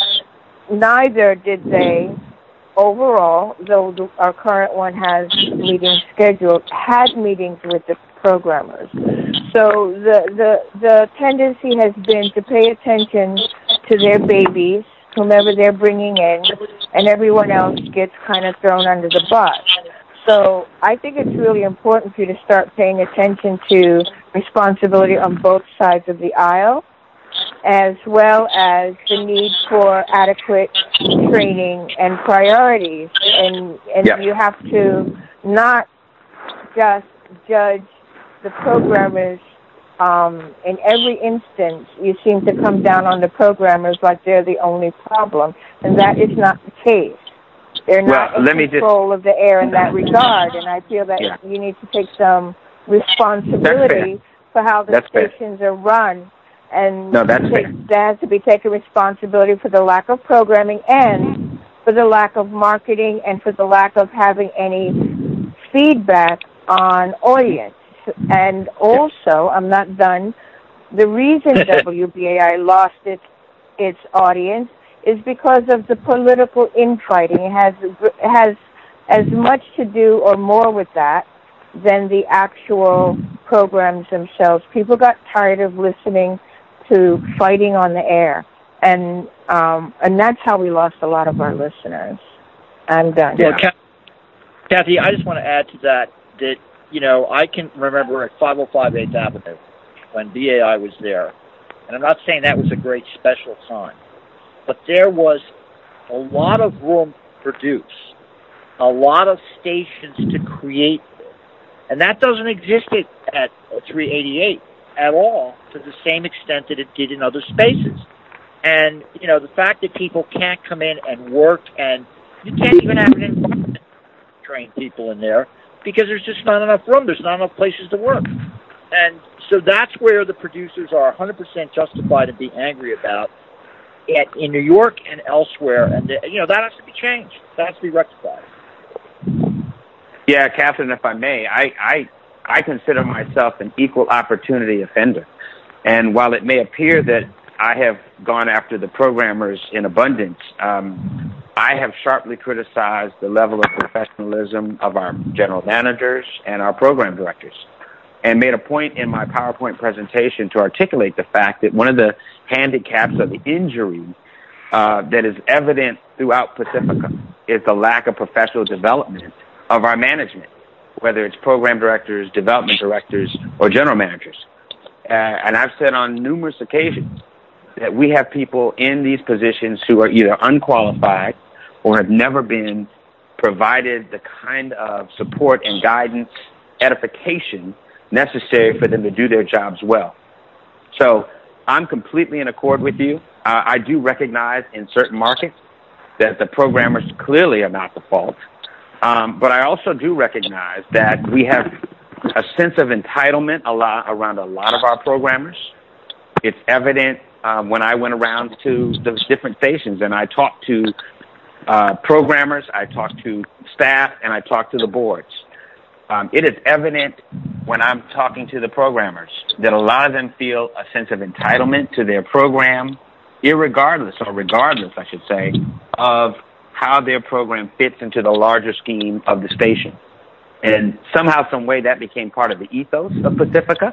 neither did they overall, though the, our current one has meetings scheduled, had meetings with the programmers. So the, the, the tendency has been to pay attention to their babies, whomever they're bringing in, and everyone else gets kind of thrown under the bus. So I think it's really important for you to start paying attention to responsibility on both sides of the aisle, as well as the need for adequate training and priorities. And, and yeah. you have to not just judge the programmers. Um, in every instance, you seem to come down on the programmers like they're the only problem, and that is not the case. They're not well, in control just, of the air in that regard, and I feel that yeah. you need to take some responsibility for how the that's stations fair. are run. And no, that's take, there has to be taken responsibility for the lack of programming and for the lack of marketing and for the lack of having any feedback on audience. And also, I'm not done, the reason W B A I lost its its audience is because of the political infighting. It has, it has as much to do or more with that than the actual programs themselves. People got tired of listening to fighting on the air, and um, and that's how we lost a lot of our listeners. I'm done. Well, Kathy, I just want to add to that that, you know, I can remember at five oh five eighth Avenue when B A I was there, and I'm not saying that was a great special time, but there was a lot of room to produce, a lot of stations to create, and that doesn't exist at, at three eighty-eight at all to the same extent that it did in other spaces. And, you know, the fact that people can't come in and work, and you can't even have an environment to train people in there because there's just not enough room. There's not enough places to work. And so that's where the producers are one hundred percent justified in being angry about it in New York and elsewhere. And, you know, that has to be changed. That has to be rectified. Yeah, Catherine, if I may, I, I, I consider myself an equal opportunity offender. And while it may appear that I have gone after the programmers in abundance, um, I have sharply criticized the level of professionalism of our general managers and our program directors, and made a point in my PowerPoint presentation to articulate the fact that one of the handicaps of the injury uh, that is evident throughout Pacifica is the lack of professional development of our management, whether it's program directors, development directors, or general managers. Uh, and I've said on numerous occasions that we have people in these positions who are either unqualified or have never been provided the kind of support and guidance, edification necessary for them to do their jobs well. So I'm completely in accord with you. Uh, I do recognize in certain markets that the programmers clearly are not the fault. Um, but I also do recognize that we have a sense of entitlement a lot around a lot of our programmers. It's evident um, when I went around to the different stations and I talked to uh, programmers, I talked to staff, and I talked to the boards. Um, it is evident when I'm talking to the programmers that a lot of them feel a sense of entitlement to their program, irregardless, or regardless, I should say, of how their program fits into the larger scheme of the station. And somehow, some way, that became part of the ethos of Pacifica,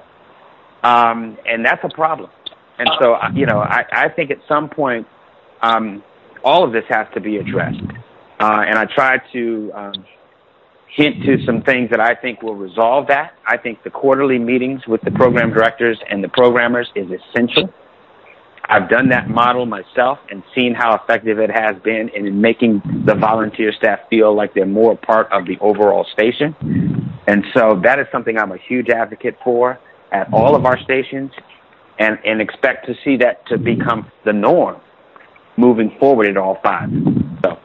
um, and that's a problem. And so, you know, I, I think at some point, um, all of this has to be addressed. Uh, and I try to um, hint to some things that I think will resolve that. I think the quarterly meetings with the program directors and the programmers is essential. I've done that model myself and seen how effective it has been in making the volunteer staff feel like they're more a part of the overall station. And so that is something I'm a huge advocate for at all of our stations, and, and expect to see that to become the norm moving forward at all five. So,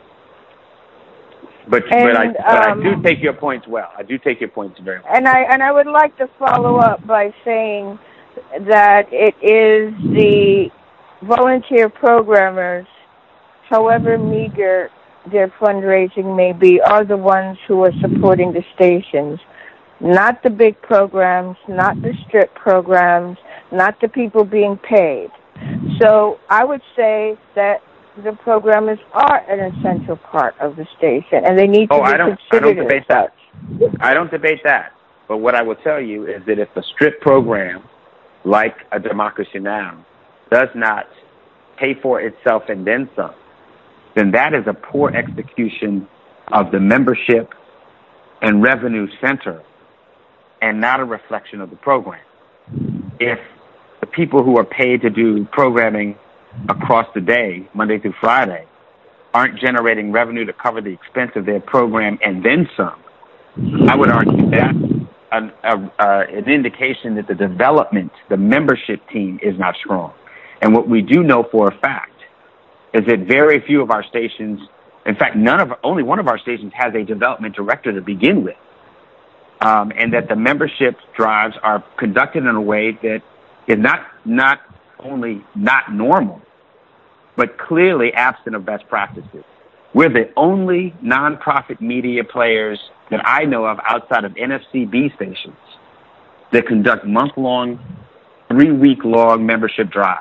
but and, but, I, but um, I do take your points well. I do take your points very well. And I and I would like to follow up by saying that it is the volunteer programmers, however meager their fundraising may be, are the ones who are supporting the stations, not the big programs, not the strip programs, not the people being paid. So I would say that the programmers are an essential part of the station, and they need to oh, be I don't, considered I don't debate as such. that. I don't debate that. But what I will tell you is that if a strip program like a Democracy Now! Does not pay for itself and then some, then that is a poor execution of the membership and revenue center and not a reflection of the program. If the people who are paid to do programming across the day, Monday through Friday, aren't generating revenue to cover the expense of their program and then some, I would argue that an, a, uh, an indication that the development, the membership team is not strong. And what we do know for a fact is that very few of our stations, in fact, none of, only one of our stations has a development director to begin with. Um, and that the membership drives are conducted in a way that is not, not only not normal, but clearly absent of best practices. We're the only nonprofit media players that I know of outside of N F C B stations that conduct month-long, three-week-long membership drives.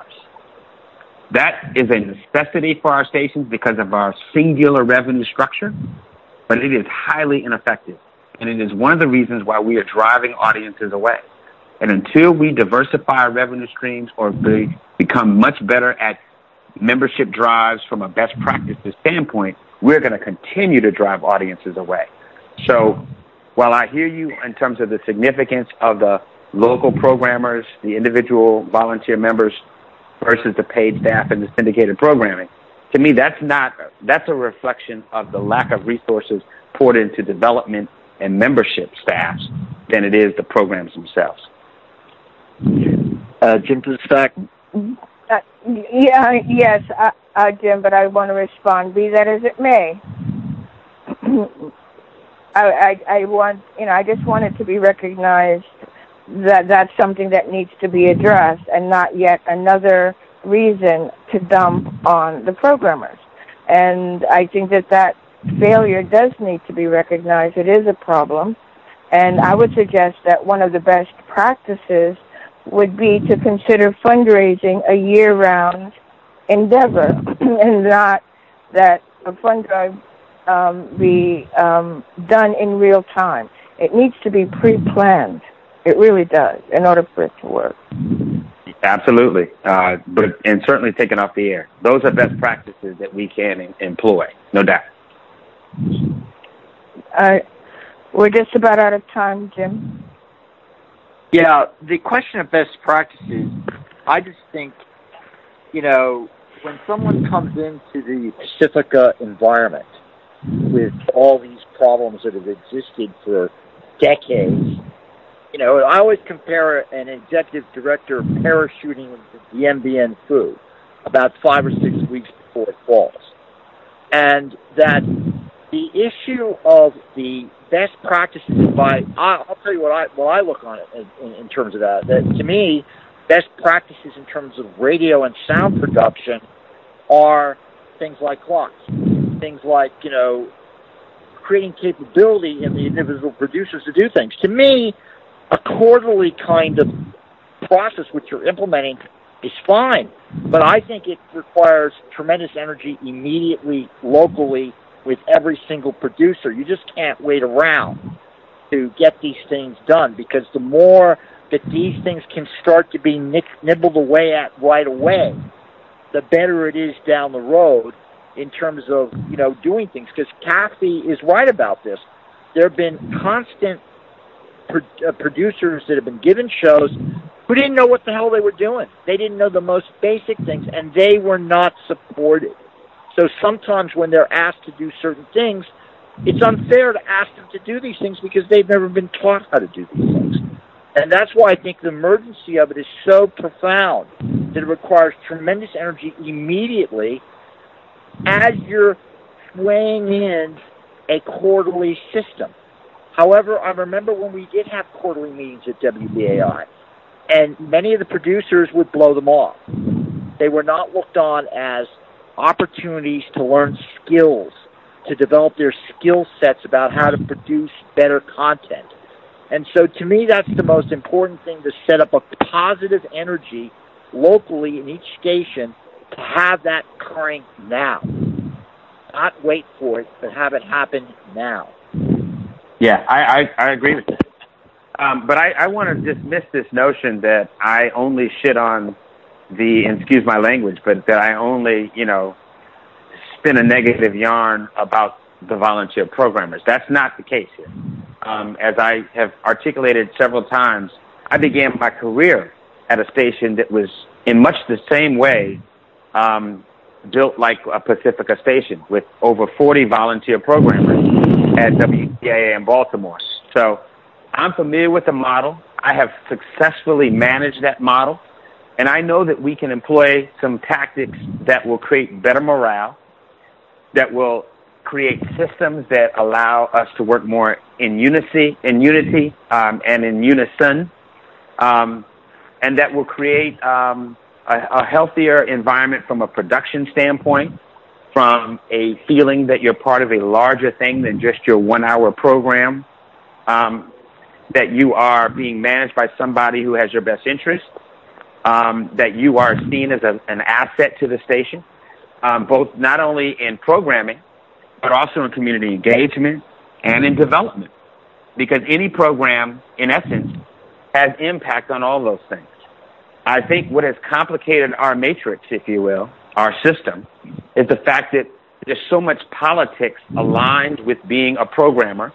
That is a necessity for our stations because of our singular revenue structure, but it is highly ineffective. And it is one of the reasons why we are driving audiences away. And until we diversify our revenue streams or be, become much better at membership drives from a best practices standpoint, we're going to continue to drive audiences away. So while I hear you in terms of the significance of the local programmers, the individual volunteer members versus the paid staff and the syndicated programming, To me, that's not, that's a reflection of the lack of resources poured into development and membership staffs than it is the programs themselves. Uh, Jim Stack? Uh, yeah, yes, uh, uh, Jim, but I want to respond, be that as it may. I, I, I want, you know, I just want it to be recognized that that's something that needs to be addressed and not yet another reason to dump on the programmers. And I think that that failure does need to be recognized. It is a problem. And I would suggest that one of the best practices would be to consider fundraising a year-round endeavor and not that a fund drive um, be um, done in real time. It needs to be pre-planned. It really does, in order for it to work. Absolutely. Uh, but and certainly taken off the air. Those are best practices that we can em- employ, no doubt. Uh, we're just about out of time, Jim. Yeah, the question of best practices, I just think, you know, when someone comes into the Pacifica environment with all these problems that have existed for decades, you know, I always compare an executive director parachuting into the M B N Fu about five or six weeks before it falls. And that the issue of the best practices by, I'll tell you what I what I look on it in, in terms of that. That to me, best practices in terms of radio and sound production are things like clocks, things like, you know, creating capability in the individual producers to do things. To me, a quarterly kind of process which you're implementing is fine, but I think it requires tremendous energy immediately, locally, with every single producer. You just can't wait around to get these things done, because the more that these things can start to be nick- nibbled away at right away, the better it is down the road in terms of, you know, doing things. Because Kathy is right about this. There have been constant pro- uh, producers that have been given shows who didn't know what the hell they were doing. They didn't know the most basic things, and they were not supported. So sometimes when they're asked to do certain things, it's unfair to ask them to do these things because they've never been taught how to do these things. And that's why I think the emergency of it is so profound, that it requires tremendous energy immediately as you're weighing in a quarterly system. However, I remember when we did have quarterly meetings at W B A I, and many of the producers would blow them off. They were not looked on as opportunities to learn skills, to develop their skill sets about how to produce better content. And so to me, that's the most important thing, to set up a positive energy locally in each station, to have that occurring now. Not wait for it, but have it happen now. Yeah, I, I, I agree with that. Um, but I, I want to dismiss this notion that I only shit on the, and excuse my language, but that I only, you know, spin a negative yarn about the volunteer programmers. That's not the case here. Um, as I have articulated several times, I began my career at a station that was in much the same way um, built like a Pacifica station, with over forty volunteer programmers at W B A A in Baltimore. So I'm familiar with the model. I have successfully managed that model. And I know that we can employ some tactics that will create better morale, that will create systems that allow us to work more in unity, in unity um, and in unison, um, and that will create um, a, a healthier environment from a production standpoint, from a feeling that you're part of a larger thing than just your one-hour program, um, that you are being managed by somebody who has your best interest, Um, that you are seen as a, an asset to the station, um, both not only in programming, but also in community engagement and in development. Because any program, in essence, has impact on all those things. I think what has complicated our matrix, if you will, our system, is the fact that there's so much politics aligned with being a programmer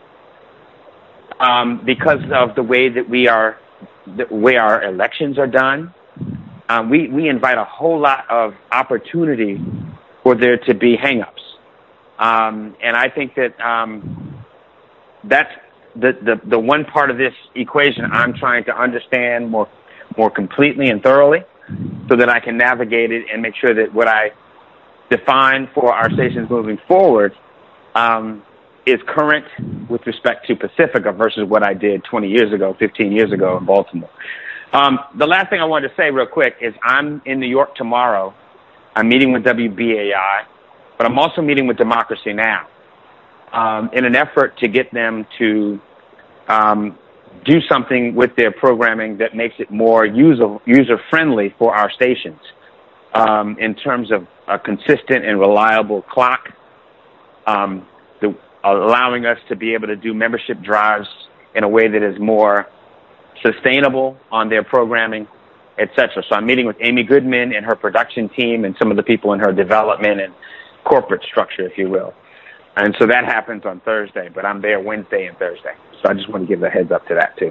um, because of the way that we are, the way our elections are done. Um, we, we invite a whole lot of opportunity for there to be hang-ups. Um, and I think that um, that's the, the, the one part of this equation I'm trying to understand more more completely and thoroughly so that I can navigate it and make sure that what I define for our stations moving forward um, is current with respect to Pacifica versus what I did twenty years ago, fifteen years ago in Baltimore. Um, the last thing I wanted to say real quick is I'm in New York tomorrow. I'm meeting with W B A I, but I'm also meeting with Democracy Now! Um, in an effort to get them to um, do something with their programming that makes it more user, user-friendly for our stations um, in terms of a consistent and reliable clock, um, the, allowing us to be able to do membership drives in a way that is more sustainable on their programming, et cetera. So I'm meeting with Amy Goodman and her production team and some of the people in her development and corporate structure, if you will. And so that happens on Thursday, but I'm there Wednesday and Thursday. So I just want to give a heads up to that, too.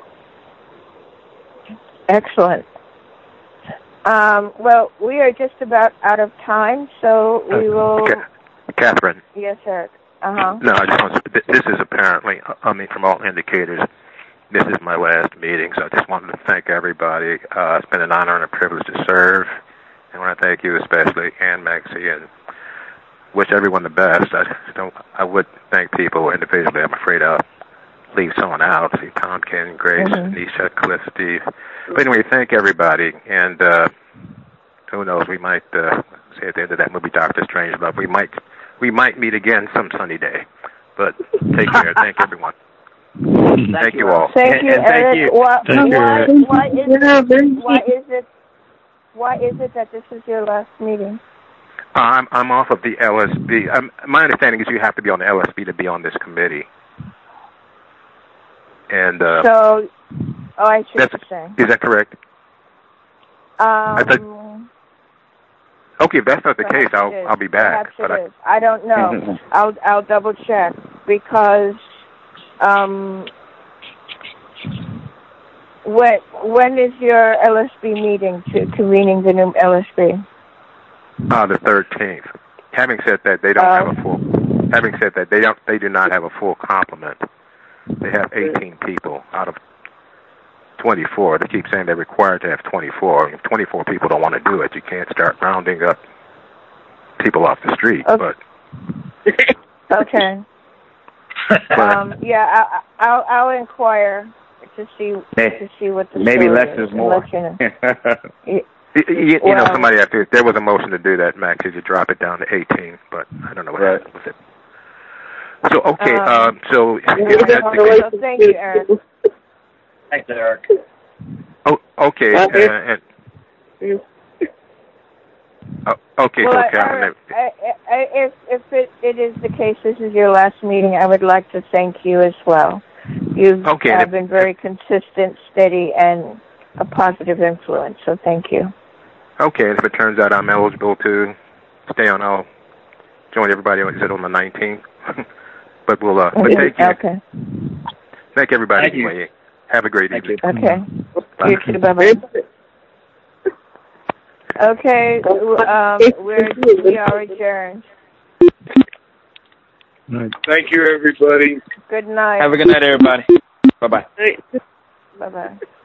Excellent. Um, well, we are just about out of time, so we will... Okay. Catherine. Yes, sir. Uh-huh. No, I just want to... This is apparently, I mean, from all indicators, this is my last meeting, so I just wanted to thank everybody. Uh, it's been an honor and a privilege to serve. I want to thank you especially, Ann Maxey, and wish everyone the best. I don't. I would thank people individually. I'm afraid I'll leave someone out. See, Tom, Ken, Grace, mm-hmm. Nisha, Cliff, Steve. But anyway, thank everybody. And uh, who knows? We might uh, say at the end of that movie, Doctor Strangelove, we might we might meet again some sunny day. But take care. Thank everyone. Thank, thank you all. Thank you, and, and Eric. Thank you. Why, thank why, you, why, is it, why is it? Why is it that this is your last meeting? Uh, I'm I'm off of the L S B. Um, my understanding is you have to be on the L S B to be on this committee. And uh, so, oh, I see what you're saying. Is that correct? Um, I thought, okay, if that's not the case, I'll I'll be back. Perhaps it I, is. I don't know. I'll I'll double check because um, when when is your L S B meeting to convening the new L S B? Uh, the thirteenth. Having said that, they don't um, have a full. Having said that, they don't. They do not have a full complement. They have eighteen people out of twenty-four. They keep saying they're required to have twenty-four. If twenty-four people don't want to do it, you can't start rounding up people off the street. Okay. But okay. um, yeah, I, I'll I'll inquire to see hey, to see what the maybe less is, is more. You know. You, you, well, you know, somebody after there was a motion to do that, Max. Did you drop it down to eighteen? But I don't know what right. happened with it. So okay, um, uh, so yeah, so thank you, Eric. Thanks, Eric. Oh, okay, uh, and, uh, okay, well, so Eric, I, I, if if it, it is the case, this is your last meeting. I would like to thank you as well. You okay, have been very consistent, steady, and a positive influence. So thank you. Okay, and if it turns out I'm eligible to stay on, I'll join everybody. Is it on the nineteenth? But we'll, uh, but thank you. Okay. Thank everybody. Thank anyway. You. Have a great thank evening. You. Okay. Bye. You too. Bye-bye. Okay, um, we're, we are adjourned. Thank you, everybody. Good night. Have a good night, everybody. Bye-bye. Bye-bye.